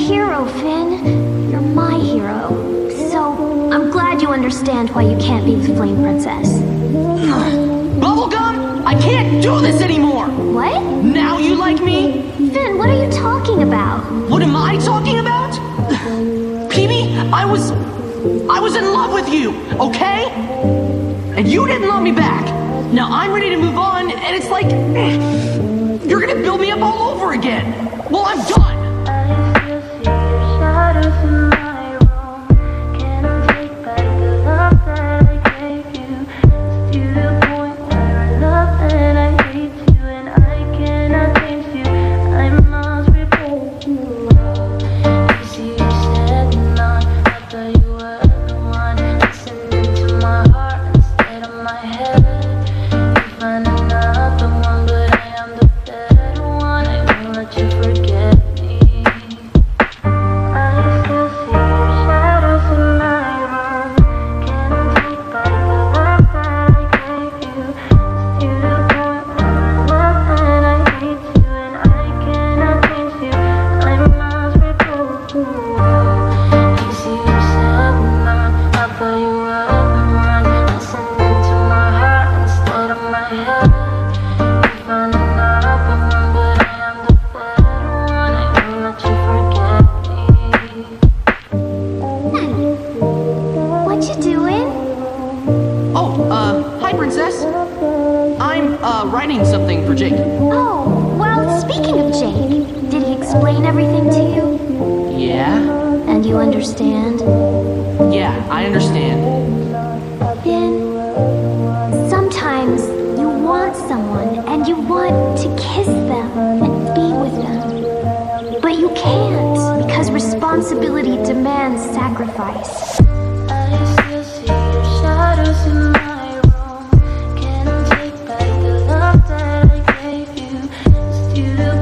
hero, Finn. You're my hero. So, I'm glad you understand why you can't be the Flame Princess. Bubblegum, I can't do this anymore! What? Now you like me? Finn, what are you talking about? What am I talking about? Peebee, I was in love with you, okay? And you didn't love me back. Now I'm ready to move on, and it's like, you're gonna build me up all over again. Well, I'm done. Hi, Princess. I'm, writing something for Jake. Oh, well, speaking of Jake, did he explain everything to you? Yeah? And you understand? Yeah, I understand. Finn, sometimes you want someone and you want to kiss them and be with them. But you can't because responsibility demands sacrifice. I still see your shadows in my room. Can I take back the love that I gave you? Just you